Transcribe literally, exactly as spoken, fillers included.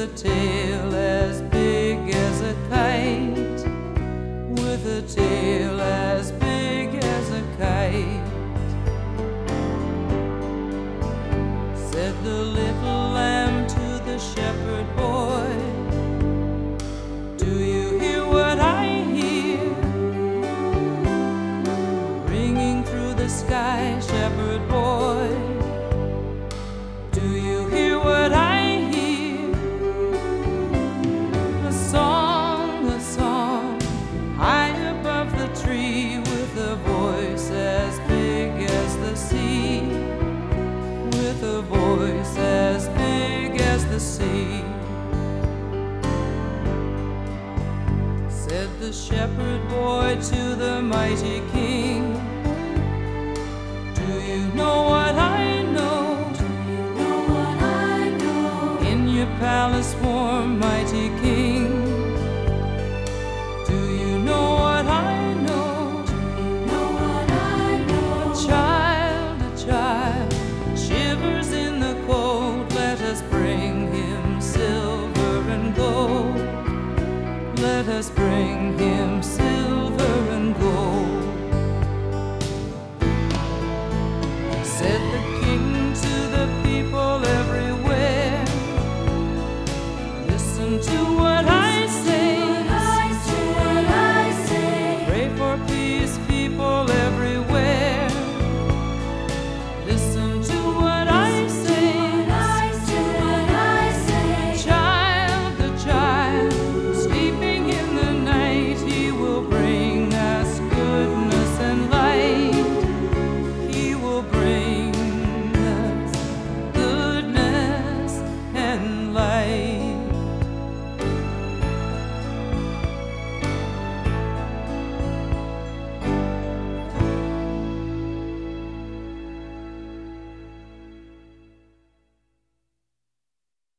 a tail as big as a kite, with a tail as big as a kite. Said the little lamb to the shepherd boy, do you hear what I hear? Ringing through the sky, shepherd boy, do you hear what I hear? A song, a song, high above the tree, with a voice as big as the sea, with a voice as big as the sea. Said the shepherd boy to the mighty king, do you know what I know? Do you know what I know? In your palace warm, mighty king, do you know what I know? Do you know what I know? A child, a child, shivers in the cold. Let us bring him silver and gold. Let us bring